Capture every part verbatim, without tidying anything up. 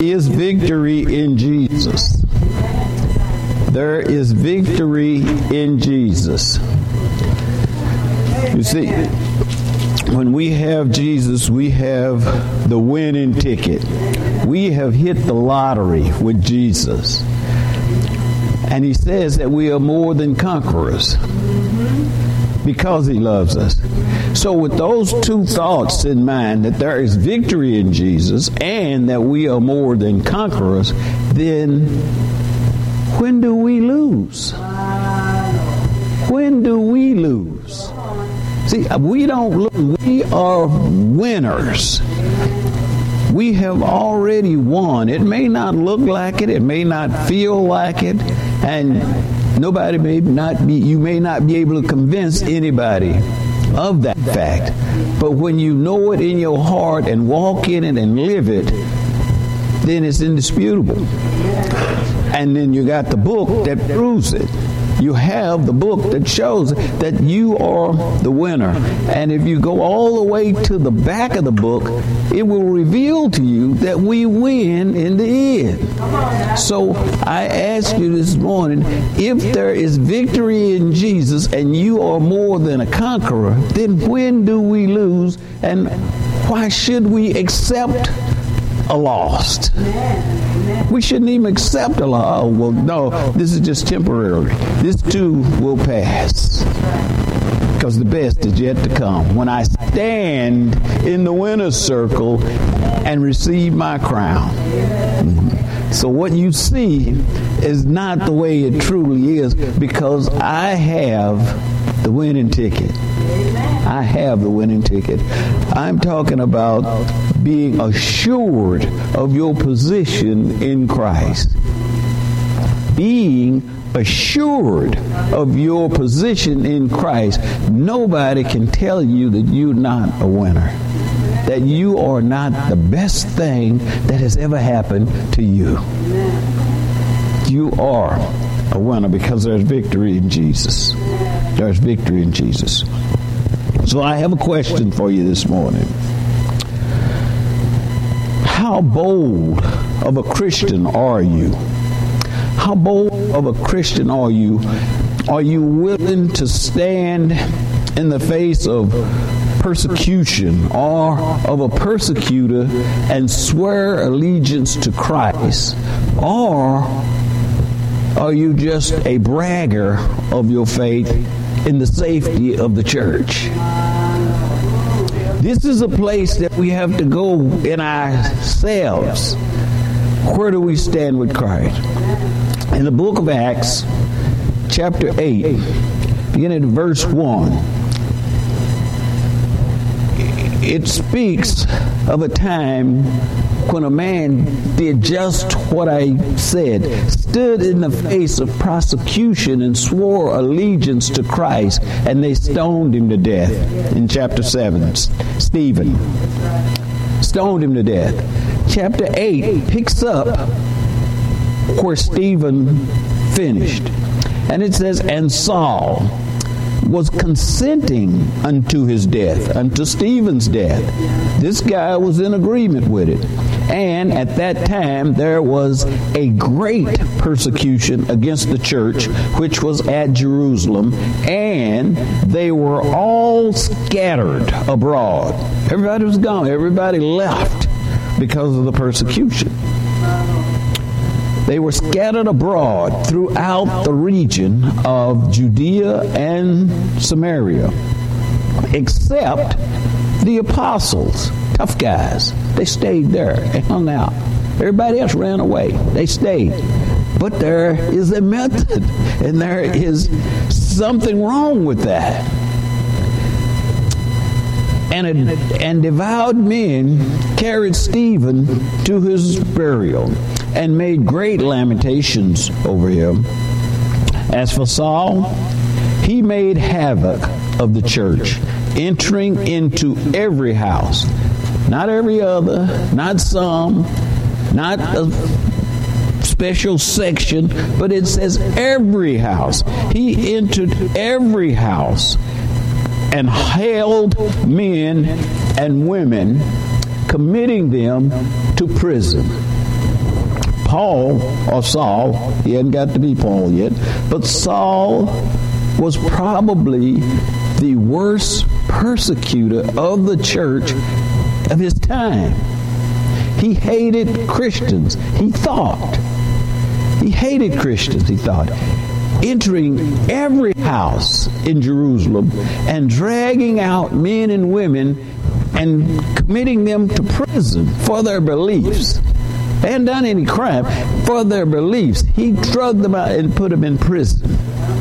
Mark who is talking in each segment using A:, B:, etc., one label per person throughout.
A: is victory in Jesus. There is victory in Jesus. You see, when we have Jesus, we have the winning ticket. We have hit the lottery with Jesus. And he says that we are more than conquerors because he loves us. So with those two thoughts in mind, that there is victory in Jesus and that we are more than conquerors, then when do we lose? When do we lose? See, we don't look, we are winners. We have already won. It may not look like it, it may not feel like it, and nobody may not be, you may not be able to convince anybody of that fact. But when you know it in your heart and walk in it and live it, then it's indisputable. And then you got the book that proves it. You have the book that shows that you are the winner. And if you go all the way to the back of the book, it will reveal to you that we win in the end. So I ask you this morning, if there is victory in Jesus and you are more than a conqueror, then when do we lose? And why should we accept a loss? We shouldn't even accept a loss. Oh, well, no, this is just temporary. This too will pass. Because the best is yet to come. When I stand in the winner's circle and receive my crown. Mm-hmm. So what you see is not the way it truly is, because I have the winning ticket. I have the winning ticket. I'm talking about being assured of your position in Christ. Being assured of your position in Christ. Nobody can tell you that you're not a winner. That you are not the best thing that has ever happened to you. You are a winner because there's victory in Jesus. There's victory in Jesus. So I have a question for you this morning. How bold of a Christian are you? How bold of a Christian are you? Are you willing to stand in the face of persecution or of a persecutor and swear allegiance to Christ? Or are you just a bragger of your faith in the safety of the church? This is a place that we have to go in ourselves. Where do we stand with Christ? In the book of Acts, chapter eight, beginning at verse one, it speaks of a time when a man did just what I said, stood in the face of prosecution and swore allegiance to Christ, and they stoned him to death. In chapter seven, Stephen stoned him to death. Chapter eight picks up where Stephen finished. And it says, and Saul was consenting unto his death, unto Stephen's death. This guy was in agreement with it. And at that time, there was a great persecution against the church, which was at Jerusalem, and they were all scattered abroad. Everybody was gone. Everybody left because of the persecution. They were scattered abroad throughout the region of Judea and Samaria, except the apostles, tough guys. They stayed there. They hung out. Everybody else ran away. They stayed. But there is a method, and there is something wrong with that. And, a, and devout men carried Stephen to his burial and made great lamentations over him. As for Saul, he made havoc of the church, entering into every house. Not every other, not some, not a special section, but it says every house. He entered every house and held men and women, committing them to prison. Paul, or Saul, he hadn't got to be Paul yet, but Saul was probably the worst persecutor of the church of his time. He hated Christians, he thought. He hated Christians, he thought. Entering every house in Jerusalem and dragging out men and women and committing them to prison for their beliefs. They hadn't done any crime. For their beliefs, he drugged them out and put them in prison.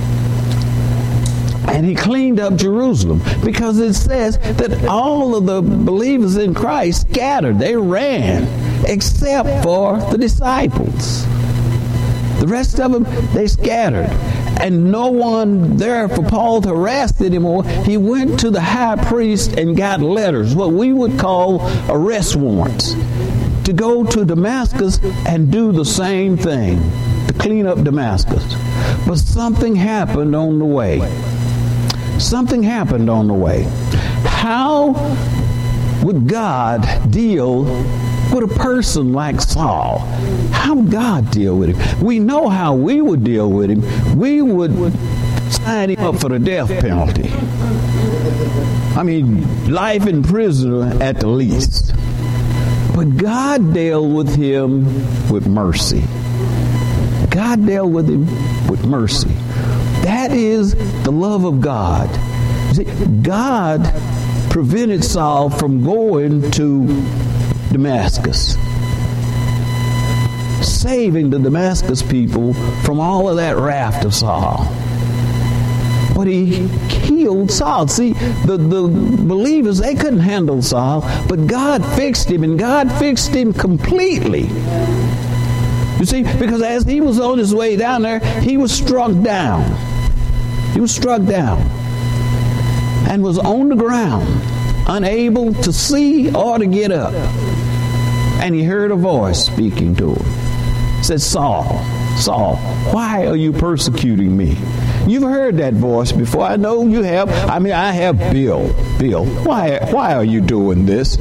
A: And he cleaned up Jerusalem, because it says that all of the believers in Christ scattered. They ran, except for the disciples. The rest of them, they scattered. And no one there for Paul to arrest anymore. He went to the high priest and got letters, what we would call arrest warrants, to go to Damascus and do the same thing, to clean up Damascus. But something happened on the way. Something happened on the way. How would God deal with a person like Saul? How would God deal with him? We know how we would deal with him. We would sign him up for the death penalty. I mean, life in prison at the least. But God dealt with him with mercy. God dealt with him with mercy. That is the love of God. See, God prevented Saul from going to Damascus, saving the Damascus people from all of that wrath of Saul. But he killed Saul. See, the, the believers, they couldn't handle Saul, but God fixed him, and God fixed him completely. You see, because as he was on his way down there, he was struck down. He was struck down and was on the ground, unable to see or to get up. And he heard a voice speaking to him. It said, Saul, Saul, why are you persecuting me? You've heard that voice before. I know you have. I mean, I have. Bill, Bill, why, why are you doing this?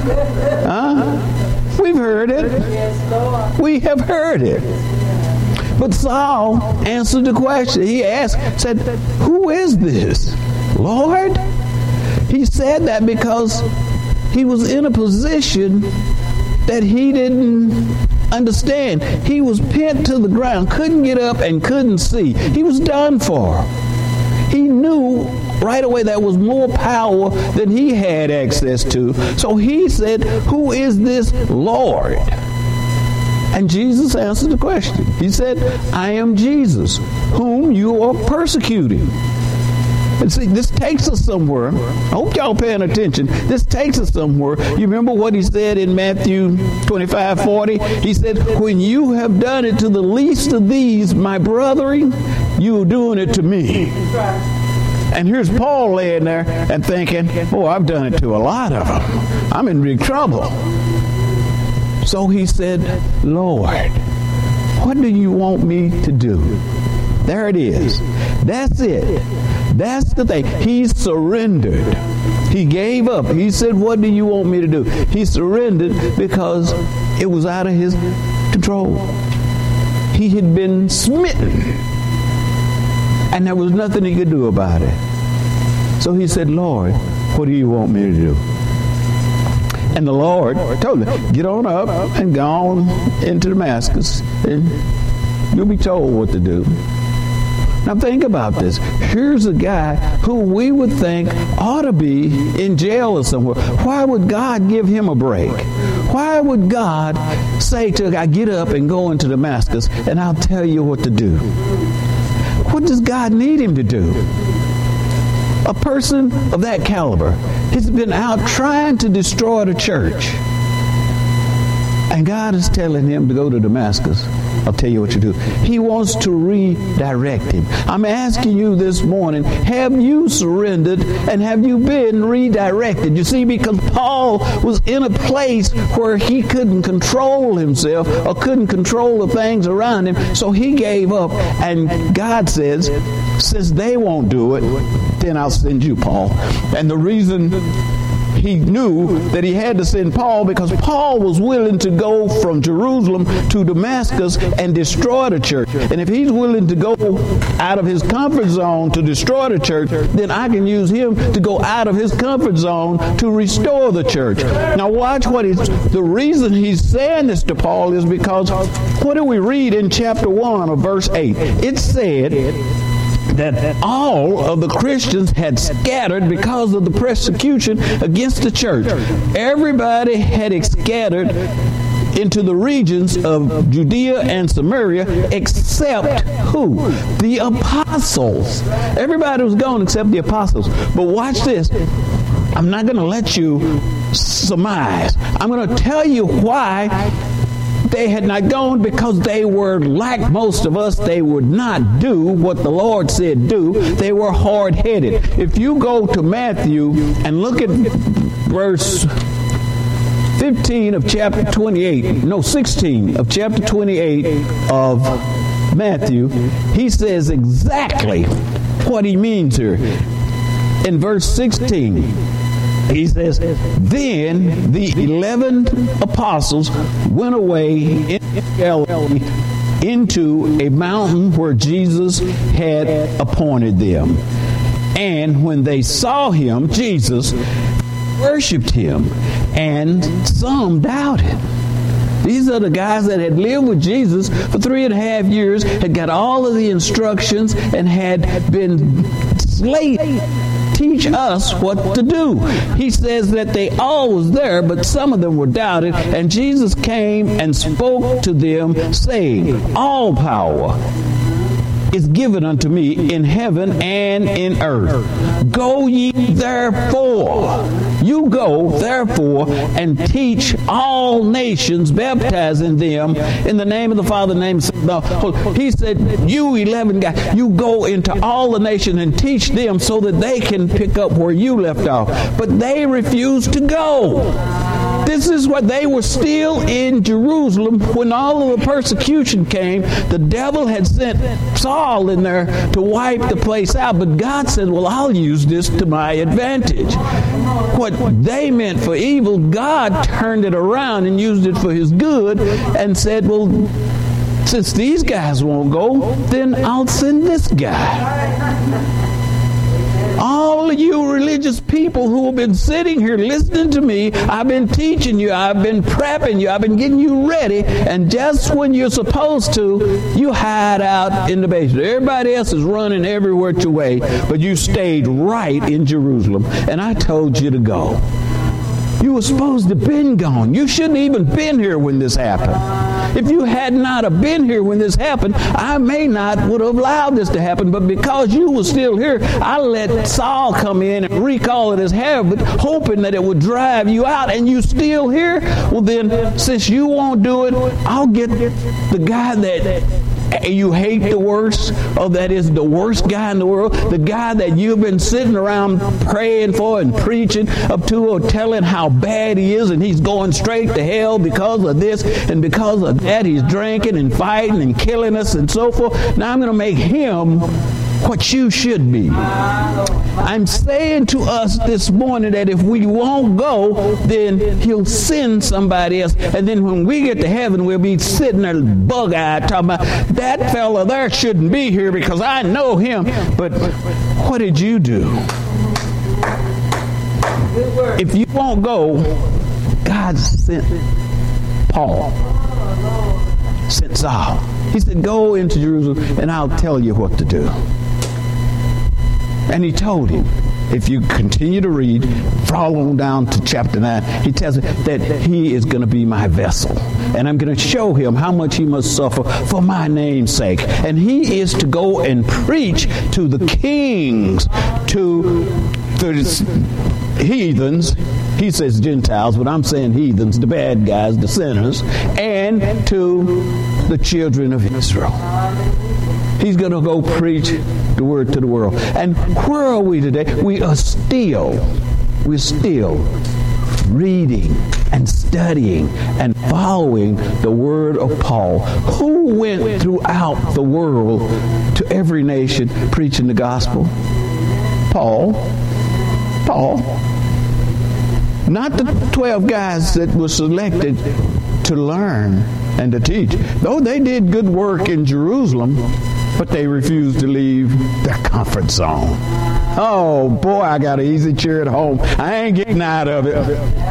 A: Huh? We've heard it. We have heard it. But Saul answered the question. He asked, said, who is this, Lord? He said that because he was in a position that he didn't understand. He was pinned to the ground, couldn't get up and couldn't see. He was done for. He knew right away there was more power than he had access to. So he said, who is this Lord? And Jesus answered the question. He said, I am Jesus, whom you are persecuting. And see, this takes us somewhere. I hope y'all paying attention. This takes us somewhere. You remember what he said in Matthew twenty-five forty? He said, when you have done it to the least of these, my brethren, you are doing it to me. And here's Paul laying there and thinking, oh, I've done it to a lot of them. I'm in big trouble. So he said, Lord, what do you want me to do? There it is. That's it. That's the thing. He surrendered. He gave up. He said, what do you want me to do? He surrendered because it was out of his control. He had been smitten, and there was nothing he could do about it. So he said, Lord, what do you want me to do? And the Lord told him, get on up and go on into Damascus, and you'll be told what to do. Now think about this. Here's a guy who we would think ought to be in jail or somewhere. Why would God give him a break? Why would God say to a guy, get up and go into Damascus, and I'll tell you what to do? What does God need him to do? A person of that caliber has been out trying to destroy the church. And God is telling him to go to Damascus. I'll tell you what to do. He wants to redirect him. I'm asking you this morning, have you surrendered and have you been redirected? You see, because Paul was in a place where he couldn't control himself or couldn't control the things around him, so he gave up. And God says, since they won't do it, then I'll send you, Paul. And the reason he knew that he had to send Paul because Paul was willing to go from Jerusalem to Damascus and destroy the church. And if he's willing to go out of his comfort zone to destroy the church, then I can use him to go out of his comfort zone to restore the church. Now watch what he's, the reason he's saying this to Paul is because what do we read in chapter one of verse eight? It said that all of the Christians had scattered because of the persecution against the church. Everybody had scattered into the regions of Judea and Samaria except who? The apostles. Everybody was gone except the apostles. But watch this. I'm not going to let you surmise. I'm going to tell you why they had not gone, because they were like most of us. They would not do what the Lord said do. They were hard-headed. If you go to Matthew and look at verse fifteen of chapter twenty-eight, no, sixteen of chapter twenty-eight of Matthew, he says exactly what he means here. In verse sixteen, he says, then the eleven apostles went away in Galilee into a mountain where Jesus had appointed them. And when they saw him, Jesus, worshipped him, and some doubted. These are the guys that had lived with Jesus for three and a half years, had got all of the instructions, and had been slated. Teach us what to do. He says that they all was there, but some of them were doubted, and Jesus came and spoke to them, saying, all power is given unto me in heaven and in earth. Go ye therefore. You go therefore and teach all nations, baptizing them in the name of the Father, the name of the Holy. He said, you eleven guys, you go into all the nations and teach them so that they can pick up where you left off. But they refused to go. This is what they were still in Jerusalem when all of the persecution came. The devil had sent Saul in there to wipe the place out, but God said, well, I'll use this to my advantage. What they meant for evil, God turned it around and used it for his good and said, well, since these guys won't go, then I'll send this guy. All of you religious people who have been sitting here listening to me, I've been teaching you, I've been prepping you, I've been getting you ready, and just when you're supposed to, you hide out in the basement. Everybody else is running every which way, but you stayed right in Jerusalem, and I told you to go. You were supposed to have been gone. You shouldn't even been here when this happened. If you had not have been here when this happened, I may not would have allowed this to happen, but because you were still here, I let Saul come in and recall it as habit, hoping that it would drive you out, and you still here? Well then, since you won't do it, I'll get the guy that you hate the worst, or that is the worst guy in the world, the guy that you've been sitting around praying for and preaching up to, or telling how bad he is and he's going straight to hell because of this and because of that. He's drinking and fighting and killing us and so forth. Now I'm going to make him what you should be. I'm saying to us this morning that if we won't go, then he'll send somebody else. And then when we get to heaven, we'll be sitting there bug-eyed talking about, that fella there shouldn't be here because I know him. But what did you do? If you won't go, God sent Paul, sent Saul. He said, go into Jerusalem and I'll tell you what to do. And he told him, if you continue to read, follow on down to chapter nine, he tells him that he is going to be my vessel. And I'm going to show him how much he must suffer for my name's sake. And he is to go and preach to the kings, to the heathens. He says Gentiles, but I'm saying heathens, the bad guys, the sinners, and to the children of Israel. He's going to go preach the word to the world. And where are we today? We are still, we're still reading and studying and following the word of Paul, who went throughout the world to every nation preaching the gospel. Paul. Paul. Not the twelve guys that were selected to learn and to teach. Though they did good work in Jerusalem, but they refused to leave their comfort zone. Oh, boy, I got an easy chair at home. I ain't getting out of it.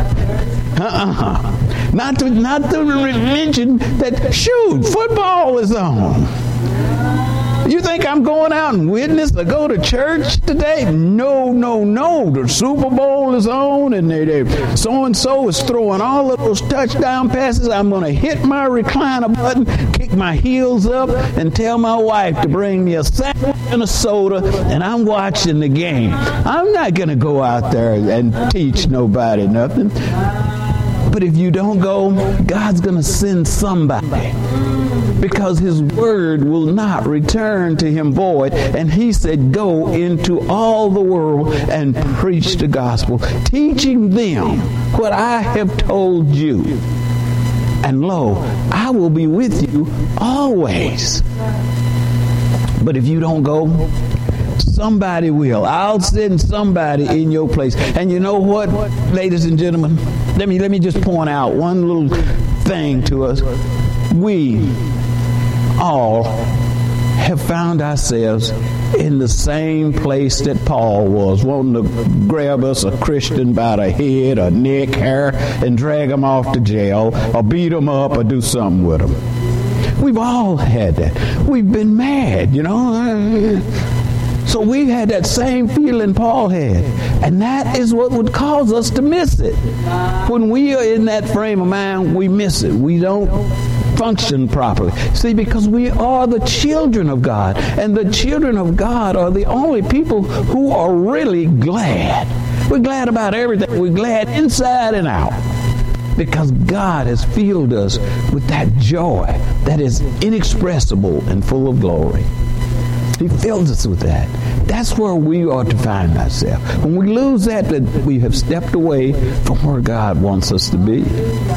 A: Uh-uh. Not to, not to mention that, shoot, football is on. You think I'm going out and witness or go to church today? No, no, no. The Super Bowl is on, and they, they so-and-so is throwing all of those touchdown passes. I'm going to hit my recliner button, kick my heels up, and tell my wife to bring me a sandwich and a soda, and I'm watching the game. I'm not going to go out there and teach nobody nothing. But if you don't go, God's going to send somebody. Because his word will not return to him void. And he said, go into all the world and preach the gospel, teaching them what I have told you. And lo, I will be with you always. But if you don't go, somebody will. I'll send somebody in your place. And you know what, ladies and gentlemen? Let me, let me just point out one little thing to us. We all have found ourselves in the same place that Paul was, wanting to grab us, a Christian, by the head or neck hair and drag them off to jail or beat them up or do something with them. We've all had that. We've been mad, you know. So we've had that same feeling Paul had. And that is what would cause us to miss it. When we are in that frame of mind, we miss it. We don't function properly. See, because we are the children of God. And the children of God are the only people who are really glad. We're glad about everything. We're glad inside and out. Because God has filled us with that joy that is inexpressible and full of glory. He fills us with that. That's where we are to find ourselves. When we lose that, we have stepped away from where God wants us to be.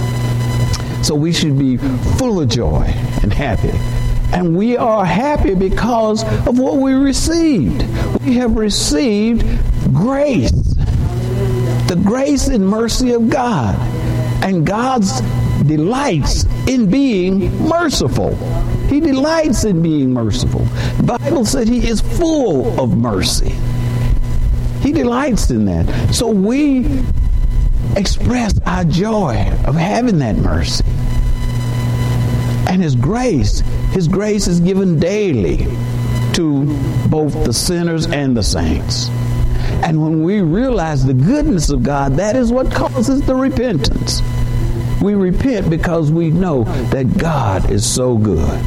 A: So we should be full of joy and happy. And we are happy because of what we received. We have received grace. The grace and mercy of God. And God's delights in being merciful. He delights in being merciful. The Bible said he is full of mercy. He delights in that. So we express our joy of having that mercy. And his grace, his grace is given daily to both the sinners and the saints. And when we realize the goodness of God, that is what causes the repentance. We repent because we know that God is so good.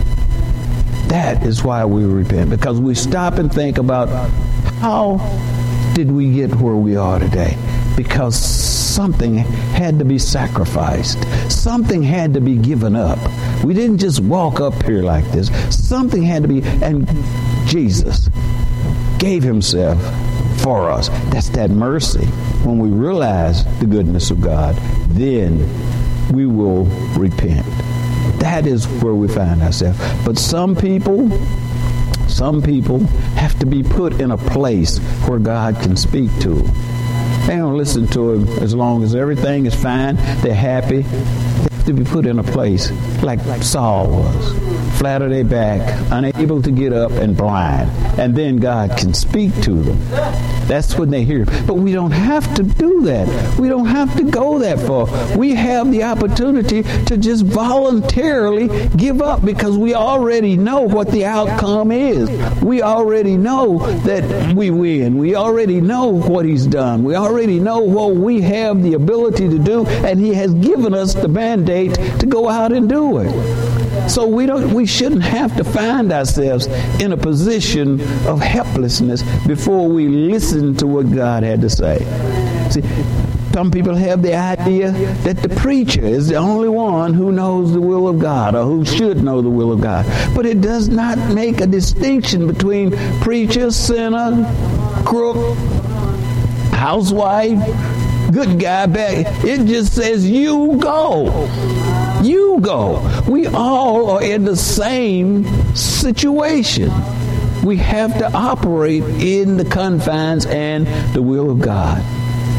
A: That is why we repent, because we stop and think about how did we get where we are today? Because something had to be sacrificed. Something had to be given up. We didn't just walk up here like this. Something had to be, and Jesus gave himself for us. That's that mercy. When we realize the goodness of God, then we will repent. That is where we find ourselves. But some people, some people have to be put in a place where God can speak to them. They don't listen to him as long as everything is fine. They're happy. They have to be put in a place like Saul was. Flat on their back, unable to get up, and blind. And then God can speak to them. That's when they hear. But we don't have to do that. We don't have to go that far. We have the opportunity to just voluntarily give up because we already know what the outcome is. We already know that we win. We already know what he's done. We already know what we have the ability to do, and he has given us the mandate to go out and do it. So we don't. We shouldn't have to find ourselves in a position of helplessness before we listen to what God had to say. See, some people have the idea that the preacher is the only one who knows the will of God or who should know the will of God. But it does not make a distinction between preacher, sinner, crook, housewife, good guy, bad. It just says you go. You go. We all are in the same situation. We have to operate in the confines and the will of God. The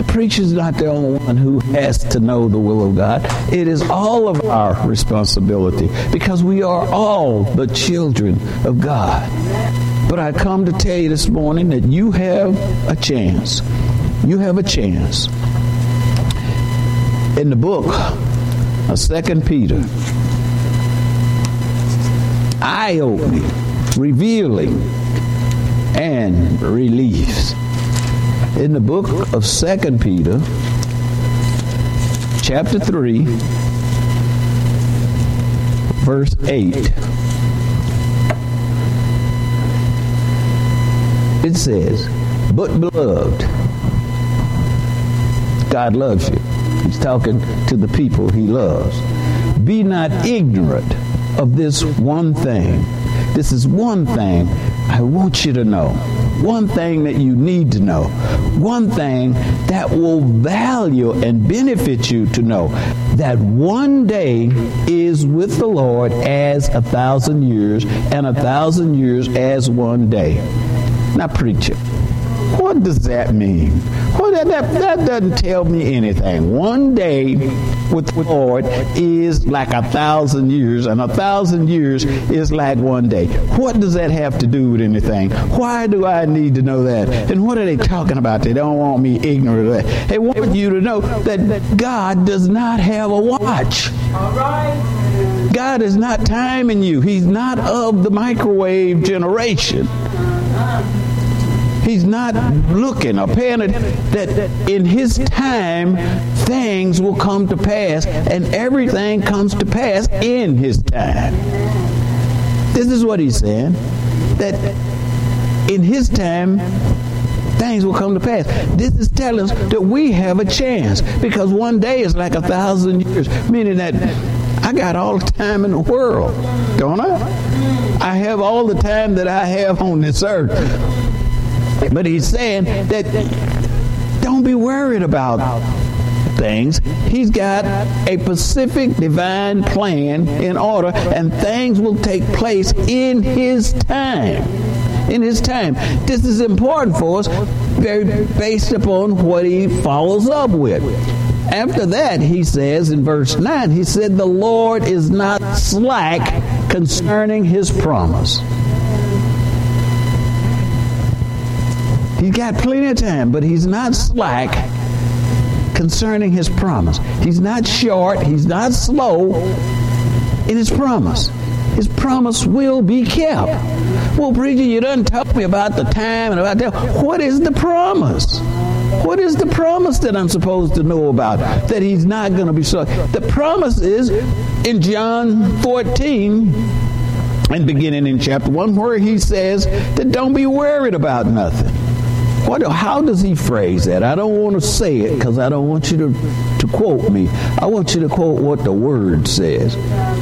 A: preacher's not the only one who has to know the will of God. It is all of our responsibility because we are all the children of God. But I come to tell you this morning that you have a chance. You have a chance. In the book of Second Peter, eye-opening, revealing, and relieves. In the book of Second Peter, chapter three, verse eight, it says, "But beloved," God loves you. He's talking to the people he loves. "Be not ignorant of this one thing." This is one thing I want you to know. One thing that you need to know. One thing that will value and benefit you to know. That one day is with the Lord as a thousand years, and a thousand years as one day. Now, preacher, what does that mean? Well, that, that, that doesn't tell me anything. One day with the Lord is like a thousand years, and a thousand years is like one day. What does that have to do with anything? Why do I need to know that? And what are they talking about? They don't want me ignorant of that. They want you to know that God does not have a watch. All right. God is not timing you. He's not of the microwave generation. He's not looking or paying it, that in his time things will come to pass, and everything comes to pass in his time. This is what he's saying, that in his time things will come to pass. This is telling us that we have a chance, because one day is like a thousand years, meaning that I got all the time in the world, don't I? I have all the time that I have on this earth. But he's saying that don't be worried about things. He's got a specific divine plan in order, and things will take place in his time. In his time. This is important for us, very based upon what he follows up with. After that, he says in verse nine, he said, "The Lord is not slack concerning his promise." He's got plenty of time, but he's not slack concerning his promise. He's not short. He's not slow in his promise. His promise will be kept. Well, preacher, you done told me about the time and about that. What is the promise? What is the promise that I'm supposed to know about? That he's not going to be slow. The promise is in John fourteen, and beginning in chapter one, where he says that don't be worried about nothing. What, how does he phrase that? I don't want to say it because I don't want you to, to quote me. I want you to quote what the Word says.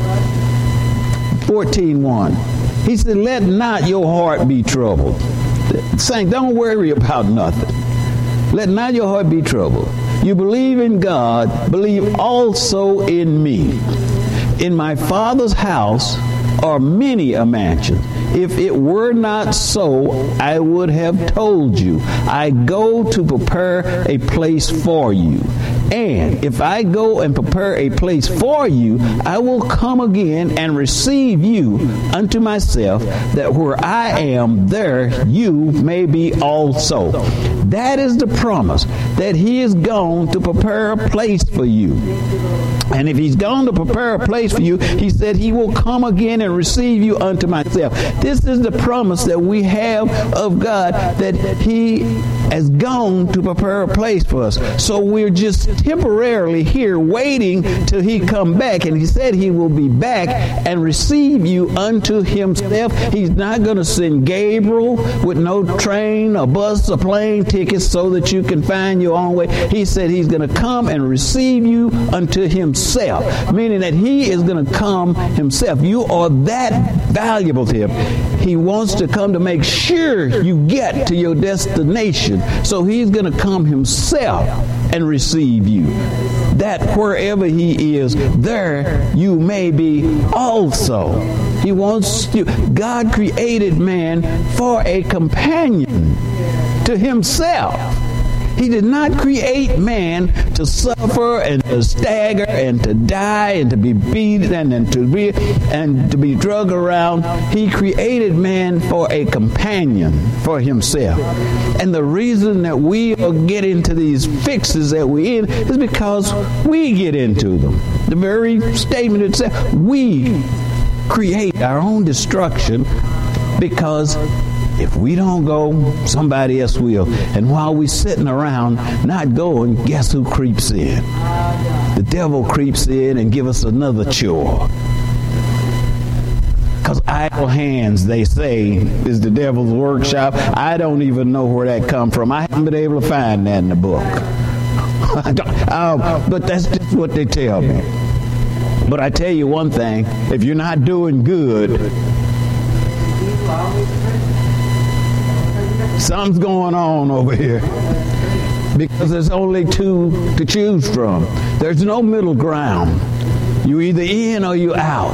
A: fourteen one. He said, "Let not your heart be troubled." Saying, don't worry about nothing. Let not your heart be troubled. You believe in God, believe also in me. In my Father's house are many a mansion. If it were not so, I would have told you. I go to prepare a place for you. And if I go and prepare a place for you, I will come again and receive you unto myself, that where I am, there you may be also. That is the promise, that he is gone to prepare a place for you. And if he's gone to prepare a place for you, he said he will come again and receive you unto myself. This is the promise that we have of God, that he has gone to prepare a place for us. So we're just temporarily here waiting till he come back. And he said he will be back and receive you unto himself. He's not going to send Gabriel with no train, a bus, a plane tickets so that you can find your own way. He said he's going to come and receive you unto himself, meaning that he is going to come himself. You are that valuable to him. He wants to come to make sure you get to your destination. So he's going to come himself and receive you, that wherever he is, there you may be also. He wants you. God created man for a companion to himself. He did not create man to suffer and to stagger and to die and to be beaten and, and to be and to be drugged around. He created man for a companion for himself. And the reason that we are getting into these fixes that we're in is because we get into them. The very statement itself, we create our own destruction, because if we don't go, somebody else will. And while we're sitting around not going, guess who creeps in? The devil creeps in and give us another chore. Because idle hands, they say, is the devil's workshop. I don't even know where that come from. I haven't been able to find that in the book. I don't, uh, but that's just what they tell me. But I tell you one thing, if you're not doing good, something's going on over here, because there's only two to choose from. There's no middle ground. You either in or you out.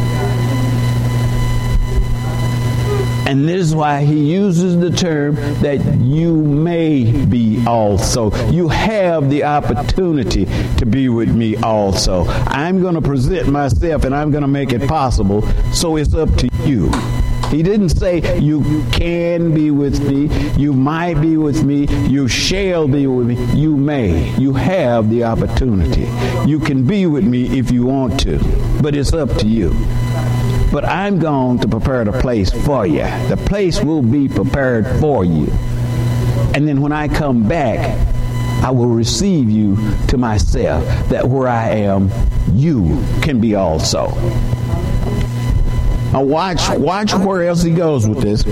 A: And this is why he uses the term that you may be also. You have the opportunity to be with me also. I'm going to present myself and I'm going to make it possible, so it's up to you. He didn't say you can be with me, you might be with me, you shall be with me. You may. You have the opportunity. You can be with me if you want to, but it's up to you. But I'm going to prepare the place for you. The place will be prepared for you. And then when I come back, I will receive you to myself, that where I am, you can be also. Now watch, watch where else he goes with this.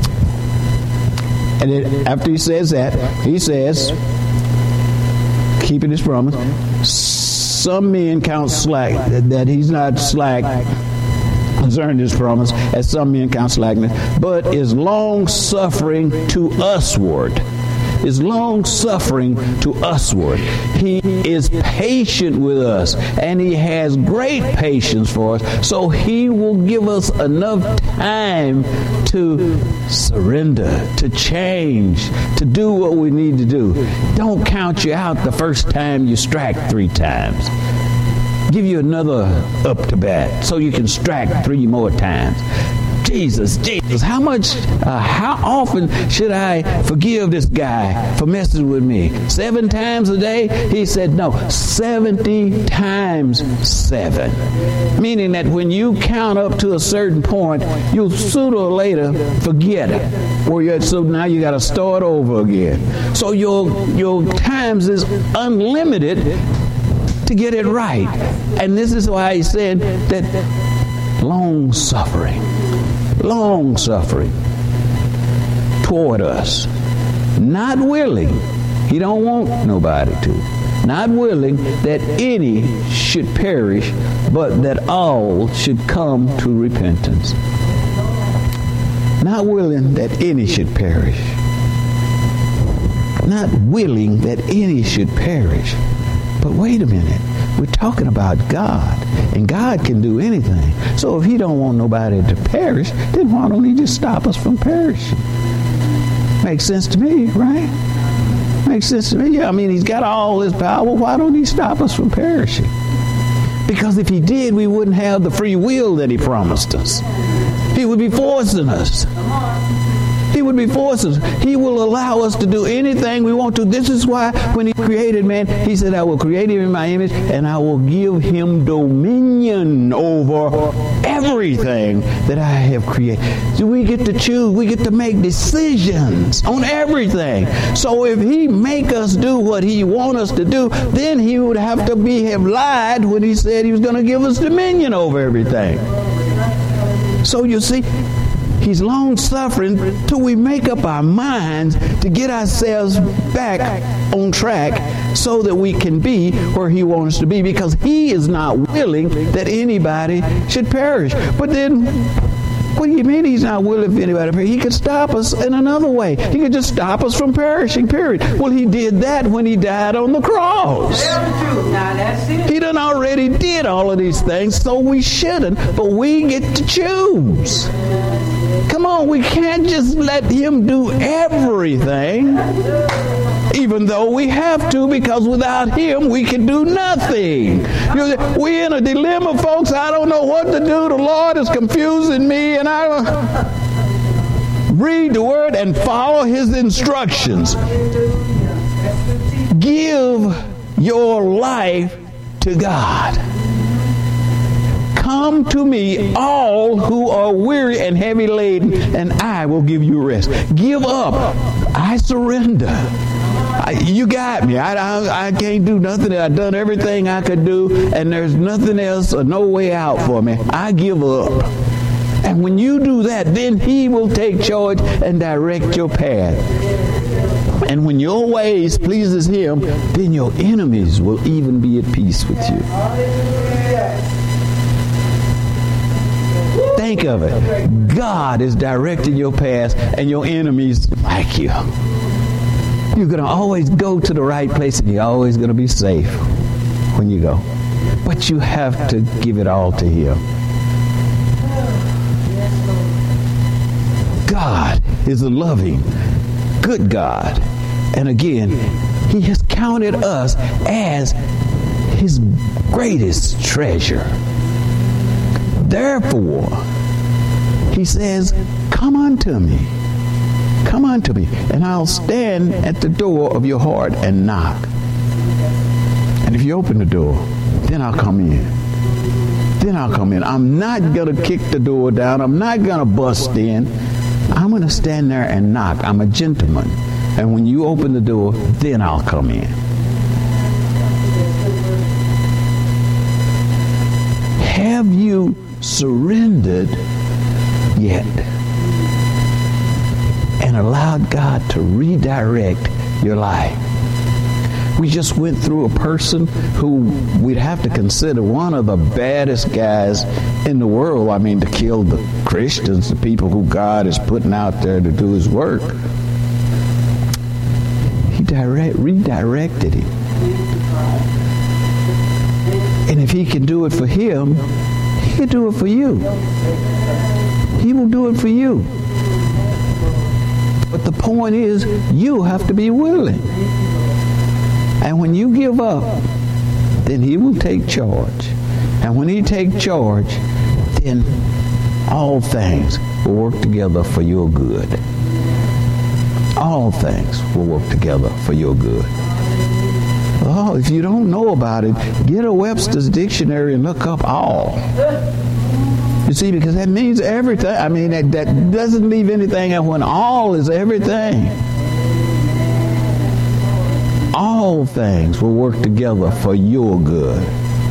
A: And then after he says that, he says, keeping his promise, some men count slack, that, that he's not slack concerning his promise, as some men count slackness, but is long-suffering to usward. Is long-suffering to usward. He is patient with us, and he has great patience for us, so he will give us enough time to surrender, to change, to do what we need to do. Don't count you out the first time you strike three times. Give you another up to bat so you can strike three more times. Jesus, Jesus, how much, uh, how often should I forgive this guy for messing with me? Seven times a day? He said, no, seventy times seven. Meaning that when you count up to a certain point, you'll sooner or later forget it. Or you're, so now you got to start over again. So your, your times is unlimited to get it right. And this is why he said that long-suffering. Long-suffering toward us. Not willing. He don't want nobody to. Not willing that any should perish, but that all should come to repentance. Not willing that any should perish. Not willing that any should perish. But wait a minute. We're talking about God, and God can do anything. So if he don't want nobody to perish, then why don't he just stop us from perishing? Makes sense to me, right? Makes sense to me. Yeah, I mean, he's got all this power. Why don't he stop us from perishing? Because if he did, we wouldn't have the free will that he promised us. He would be forcing us. He would be forcing us. He will allow us to do anything we want to. This is why when he created man, he said, I will create him in my image, and I will give him dominion over everything that I have created. So we get to choose. We get to make decisions on everything. So if he make us do what he want us to do, then he would have to be have lied when he said he was going to give us dominion over everything. So you see, he's long-suffering till we make up our minds to get ourselves back on track so that we can be where he wants us to be, because he is not willing that anybody should perish. But then, what do you mean he's not willing for anybody to perish? He could stop us in another way. He could just stop us from perishing, period. Well, he did that when he died on the cross. He done already did all of these things, so we shouldn't, but we get to choose. Come on, we can't just let him do everything, even though we have to, because without him we can do nothing. You know, we're in a dilemma, folks. I don't know what to do. The Lord is confusing me, and I read the word and follow his instructions. Give your life to God. Come to me, all who are weary and heavy laden, and I will give you rest. Give up. I surrender. I, you got me. I, I, I can't do nothing. I've done everything I could do, and there's nothing else or no way out for me. I give up. And when you do that, then he will take charge and direct your path. And when your ways pleases him, then your enemies will even be at peace with you. Think of it. God is directing your path, and your enemies like you. You're going to always go to the right place, and you're always going to be safe when you go. But you have to give it all to him. God is a loving, good God. And again, he has counted us as his greatest treasure. Therefore, he says, come unto me. Come unto me, and I'll stand at the door of your heart and knock. And if you open the door, then I'll come in. Then I'll come in. I'm not going to kick the door down. I'm not going to bust in. I'm going to stand there and knock. I'm a gentleman. And when you open the door, then I'll come in. Have you surrendered yet and allowed God to redirect your life? We just went through a person who we'd have to consider one of the baddest guys in the world. I mean, to kill the Christians, the people who God is putting out there to do his work. He direct, redirected him. And if he can do it for him, he can do it for you. He will do it for you. But the point is, you have to be willing. And when you give up, then he will take charge. And when he takes charge, then all things will work together for your good. All things will work together for your good. Oh, if you don't know about it, get a Webster's dictionary and look up all. You see, because that means everything. I mean, that, that doesn't leave anything out when all is everything. All things will work together for your good.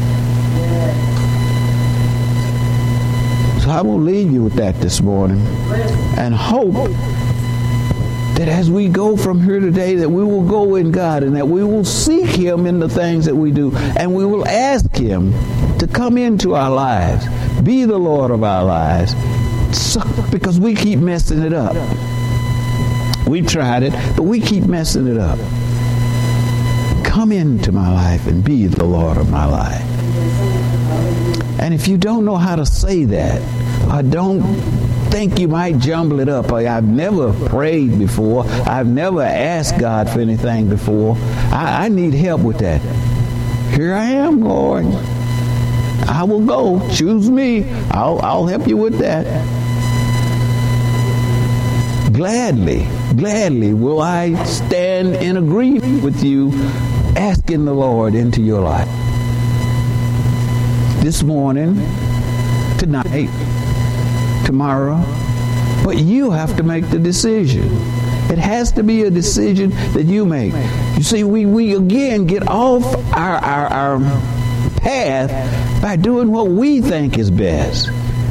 A: So I will leave you with that this morning, and hope that as we go from here today, that we will go in God, and that we will seek him in the things that we do, and we will ask him to come into our lives, be the Lord of our lives, so, because we keep messing it up. We tried it, but we keep messing it up. Come into my life and be the Lord of my life. And if you don't know how to say that, or don't think you might jumble it up, or I've never prayed before, I've never asked God for anything before, I, I need help with that. Here I am, Lord. I will go. Choose me. I'll, I'll help you with that. Gladly, gladly will I stand in agreement with you, asking the Lord into your life. This morning, tonight, tomorrow, but you have to make the decision. It has to be a decision that you make. You see, we, we again get off our, our, our path by doing what we think is best.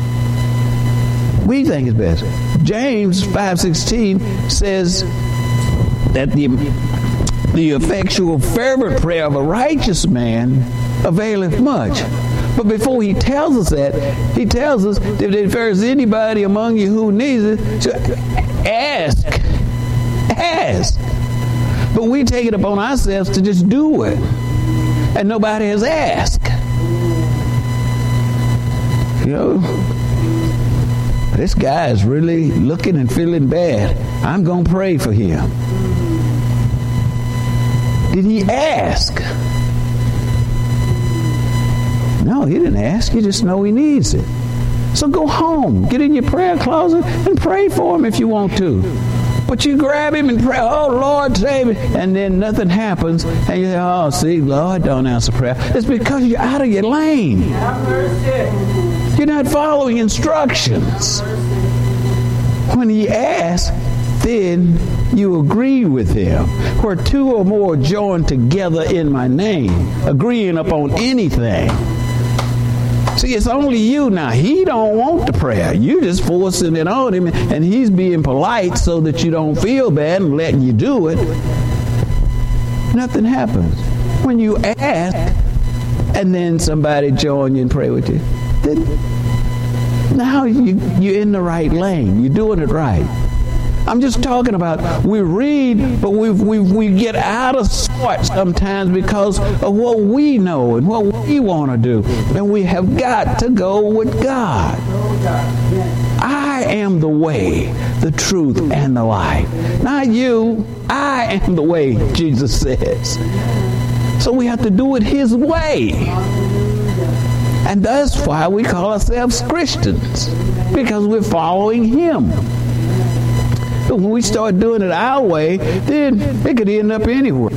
A: We think is best. James five sixteen says that the the effectual fervent prayer of a righteous man availeth much. But before he tells us that, he tells us that if there's anybody among you who needs it, so ask. Ask. But we take it upon ourselves to just do it. And nobody has asked. You know? This guy is really looking and feeling bad. I'm going to pray for him. Did he ask? No, he didn't ask. You just know he needs it. So go home, get in your prayer closet, and pray for him if you want to. But you grab him and pray, oh, Lord, save me. And then nothing happens. And you say, oh, see, Lord, don't answer prayer. It's because you're out of your lane. You're not following instructions. When he asks, then you agree with him. Where two or more join together in my name, agreeing upon anything. See, it's only you now. He don't want the prayer. You just forcing it on him, and he's being polite so that you don't feel bad and letting you do it. Nothing happens. When you ask, and then somebody join you and pray with you, then now you, you're in the right lane. You're doing it right. I'm just talking about we read, but we we we get out of sort sometimes because of what we know and what we want to do. And we have got to go with God. I am the way, the truth, and the life. Not you. I am the way, Jesus says. So we have to do it His way. And that's why we call ourselves Christians, because we're following Him. But when we start doing it our way, then it could end up anywhere.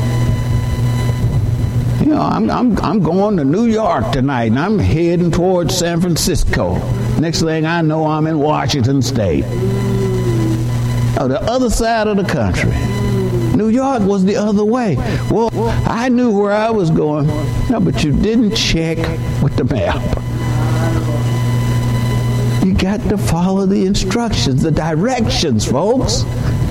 A: You know, I'm I'm I'm going to New York tonight, and I'm heading towards San Francisco. Next thing I know, I'm in Washington State. Oh, the other side of the country. New York was the other way. Well, I knew where I was going. No, but you didn't check with the map. You got to follow the instructions, the directions, folks.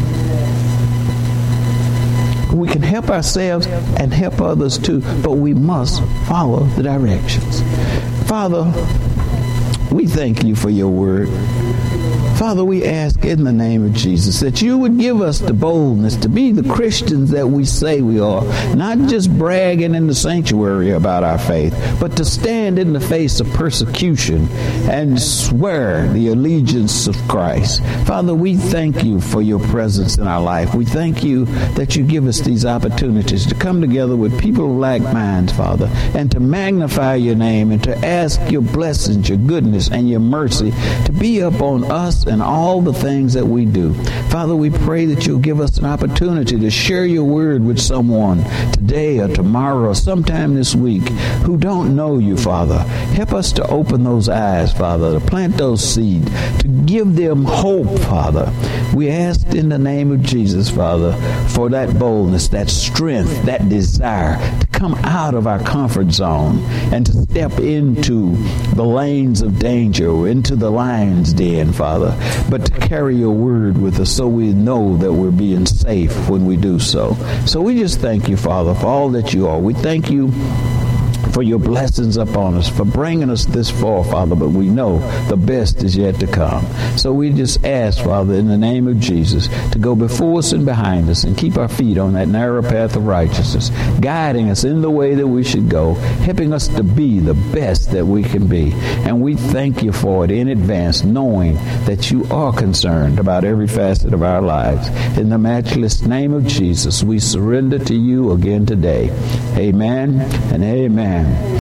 A: We can help ourselves and help others too, but we must follow the directions. Father, we thank you for your word. Father, we ask in the name of Jesus that you would give us the boldness to be the Christians that we say we are, not just bragging in the sanctuary about our faith, but to stand in the face of persecution and swear the allegiance of Christ. Father, we thank you for your presence in our life. We thank you that you give us these opportunities to come together with people of like minds, Father, and to magnify your name and to ask your blessings, your goodness, and your mercy to be upon us and all the things that we do. Father, we pray that you'll give us an opportunity to share your word with someone today or tomorrow or sometime this week who don't know you, Father. Help us to open those eyes, Father, to plant those seeds, to give them hope, Father. We ask in the name of Jesus, Father, for that boldness, that strength, that desire to come out of our comfort zone and to step into the lanes of danger, into the lion's den, Father, but to carry your word with us so we know that we're being safe when we do so. So we just thank you, Father, for all that you are. We thank you for your blessings upon us, for bringing us this far, Father, but we know the best is yet to come. So we just ask, Father, in the name of Jesus, to go before us and behind us and keep our feet on that narrow path of righteousness, guiding us in the way that we should go, helping us to be the best that we can be. And we thank you for it in advance, knowing that you are concerned about every facet of our lives. In the matchless name of Jesus, we surrender to you again today. Amen and amen.